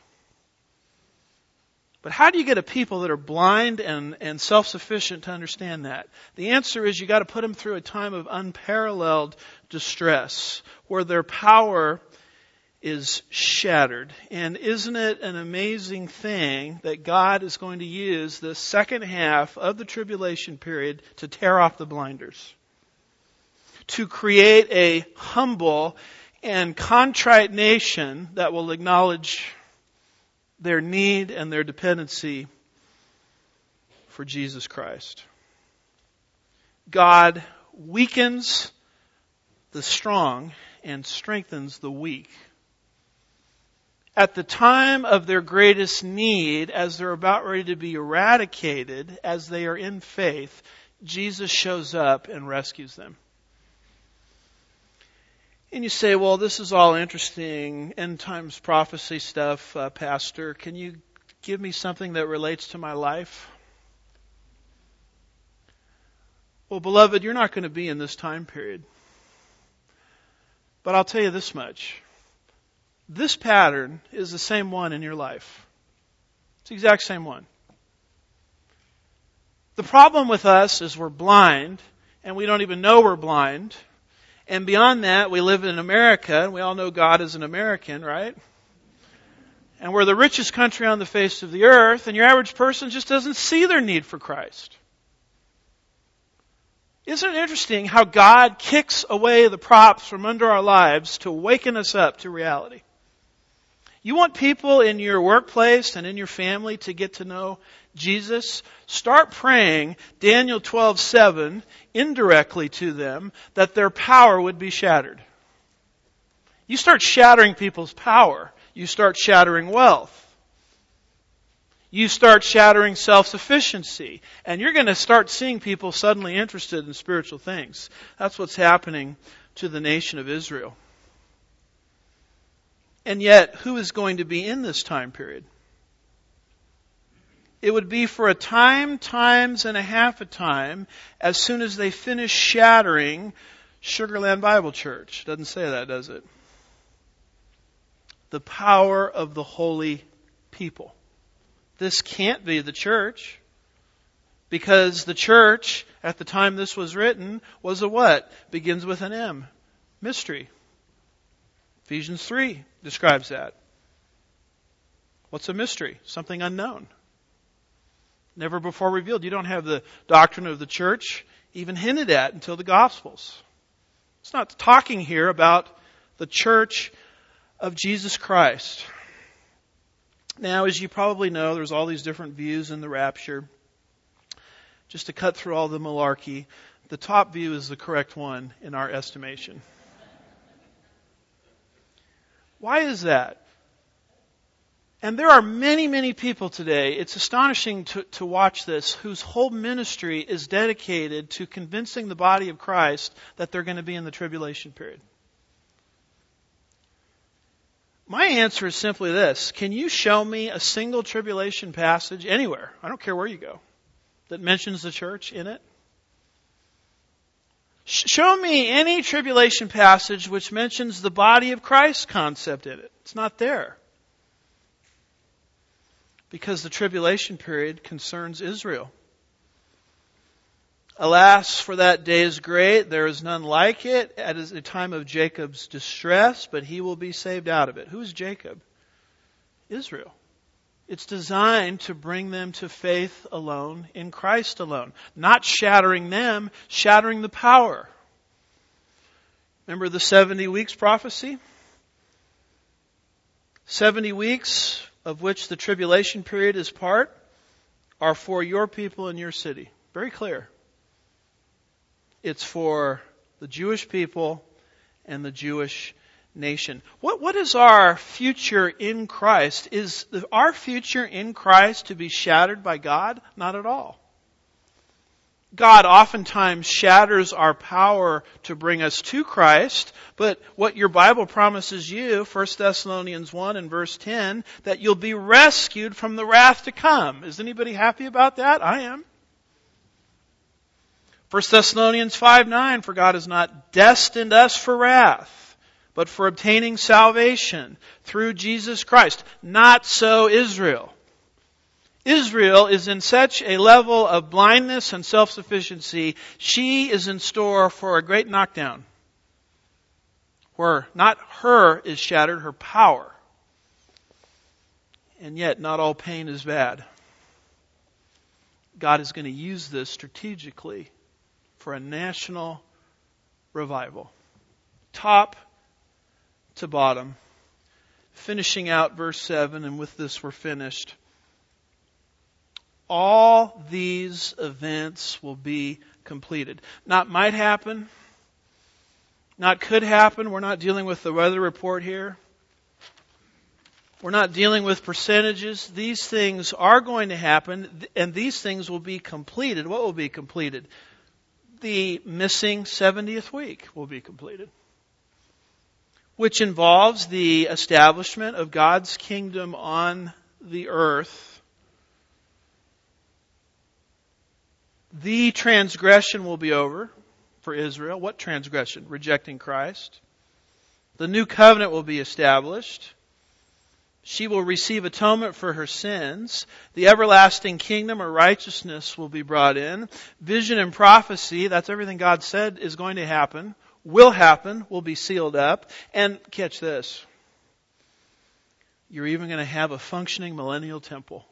But how do you get a people that are blind and, and self-sufficient to understand that? The answer is you got to put them through a time of unparalleled distress where their power is shattered. And isn't it an amazing thing that God is going to use the second half of the tribulation period to tear off the blinders? To create a humble and contrite nation that will acknowledge their need and their dependency for Jesus Christ. God weakens the strong and strengthens the weak. At the time of their greatest need, as they're about ready to be eradicated, as they are in faith, Jesus shows up and rescues them. And you say, well, this is all interesting, end times prophecy stuff, uh, Pastor. Can you give me something that relates to my life? Well, beloved, you're not going to be in this time period. But I'll tell you this much. This pattern is the same one in your life. It's the exact same one. The problem with us is we're blind, and we don't even know we're blind. And beyond that, we live in America, and we all know God is an American, right? And we're the richest country on the face of the earth, and your average person just doesn't see their need for Christ. Isn't it interesting how God kicks away the props from under our lives to waken us up to reality? You want people in your workplace and in your family to get to know Jesus? Start praying Daniel twelve seven indirectly to them that their power would be shattered. You start shattering people's power. You start shattering wealth. You start shattering self-sufficiency. And you're going to start seeing people suddenly interested in spiritual things. That's what's happening to the nation of Israel. And yet, who is going to be in this time period? It would be for a time, times, and a half a time as soon as they finish shattering Sugarland Bible Church. Doesn't say that, does it? The power of the holy people. This can't be the church, because the church, at the time this was written, was a what? Begins with an M. Mystery. Ephesians three describes that. What's a mystery? Something unknown. Never before revealed. You don't have the doctrine of the church even hinted at until the Gospels. It's not talking here about the church of Jesus Christ. Now, as you probably know, there's all these different views in the rapture. Just to cut through all the malarkey, the top view is the correct one in our estimation. Why is that? And there are many, many people today, it's astonishing to, to watch this, whose whole ministry is dedicated to convincing the body of Christ that they're going to be in the tribulation period. My answer is simply this. Can you show me a single tribulation passage anywhere, I don't care where you go, that mentions the church in it? Show me any tribulation passage which mentions the body of Christ concept in it. It's not there. Because the tribulation period concerns Israel. Alas, for that day is great. There is none like it. It is a time of Jacob's distress, but he will be saved out of it. Who is Jacob? Israel. It's designed to bring them to faith alone, in Christ alone. Not shattering them, shattering the power. Remember the seventy weeks prophecy? seventy weeks, of which the tribulation period is part, are for your people in your city. Very clear. It's for the Jewish people and the Jewish nation. What, what is our future in Christ? Is our future in Christ to be shattered by God? Not at all. God oftentimes shatters our power to bring us to Christ, but what your Bible promises you, First Thessalonians one and verse ten, that you'll be rescued from the wrath to come. Is anybody happy about that? I am. First Thessalonians five nine, for God has not destined us for wrath, but for obtaining salvation through Jesus Christ. Not so Israel. Israel is in such a level of blindness and self-sufficiency, she is in store for a great knockdown. Where not her is shattered, her power. And yet, not all pain is bad. God is going to use this strategically for a national revival. Top to bottom. Finishing out verse seven, and with this we're finished. All these events will be completed. Not might happen. Not could happen. We're not dealing with the weather report here. We're not dealing with percentages. These things are going to happen, and these things will be completed. What will be completed? The missing seventieth week will be completed, which involves the establishment of God's kingdom on the earth. The transgression will be over for Israel. What transgression? Rejecting Christ. The new covenant will be established. She will receive atonement for her sins. The everlasting kingdom or righteousness will be brought in. Vision and prophecy, that's everything God said is going to happen, will happen, will be sealed up. And catch this. You're even going to have a functioning millennial temple.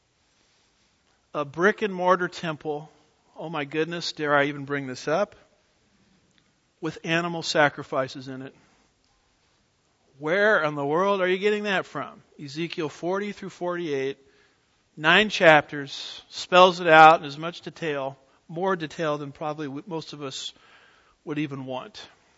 A brick and mortar temple. Oh my goodness, dare I even bring this up? With animal sacrifices in it. Where in the world are you getting that from? Ezekiel forty through forty-eight, nine chapters, spells it out in as much detail, more detail than probably most of us would even want.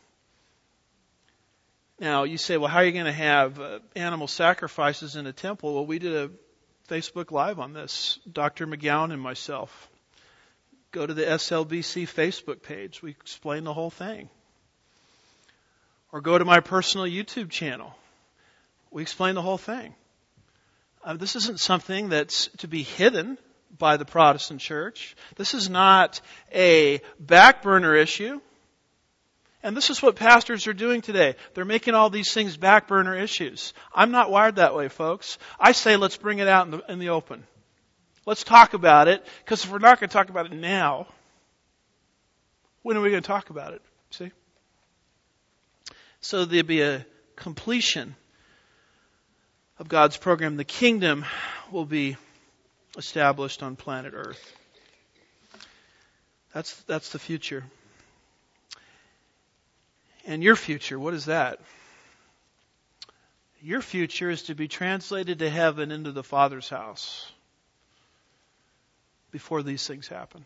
Now, you say, well, how are you going to have uh, animal sacrifices in a temple? Well, we did a Facebook Live on this, Doctor McGowan and myself. Go to the S L B C Facebook page. We explain the whole thing. Or go to my personal YouTube channel. We explain the whole thing. Uh, this isn't something that's to be hidden by the Protestant church. This is not a back burner issue. And this is what pastors are doing today. They're making all these things back burner issues. I'm not wired that way, folks. I say let's bring it out in the, in the open. Let's talk about it, because if we're not going to talk about it now, when are we going to talk about it? See? So there'll be a completion of God's program. The kingdom will be established on planet Earth. That's that's the future. And your future, what is that? Your future is to be translated to heaven into the Father's house before these things happen.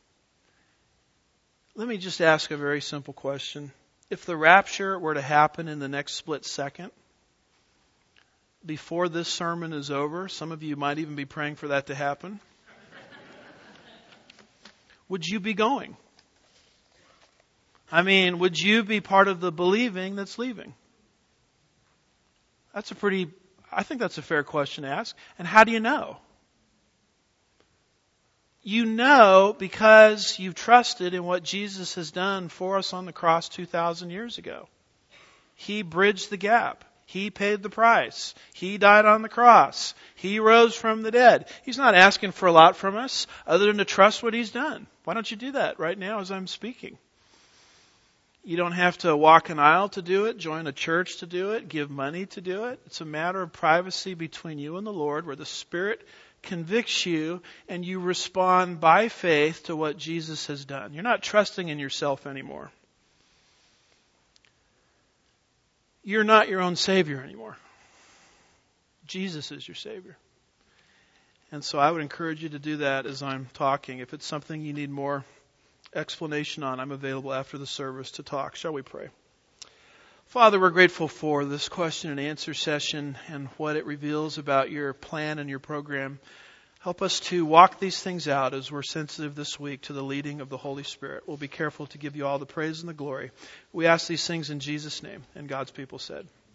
Let me just ask a very simple question. If the rapture were to happen in the next split second, before this sermon is over, some of you might even be praying for that to happen, would you be going? I mean, would you be part of the believing that's leaving? That's a pretty, I think that's a fair question to ask. And how do you know? You know because you've trusted in what Jesus has done for us on the cross two thousand years ago. He bridged the gap. He paid the price. He died on the cross. He rose from the dead. He's not asking for a lot from us other than to trust what He's done. Why don't you do that right now as I'm speaking? You don't have to walk an aisle to do it, join a church to do it, give money to do it. It's a matter of privacy between you and the Lord, where the Spirit convicts you and you respond by faith to what Jesus has done. You're not trusting in yourself anymore. You're not your own Savior anymore. Jesus is your Savior. And so I would encourage you to do that as I'm talking. If it's something you need more explanation on, I'm available after the service to talk. Shall we pray? Father, we're grateful for this question and answer session and what it reveals about your plan and your program. Help us to walk these things out as we're sensitive this week to the leading of the Holy Spirit. We'll be careful to give you all the praise and the glory. We ask these things in Jesus' name. And God's people said.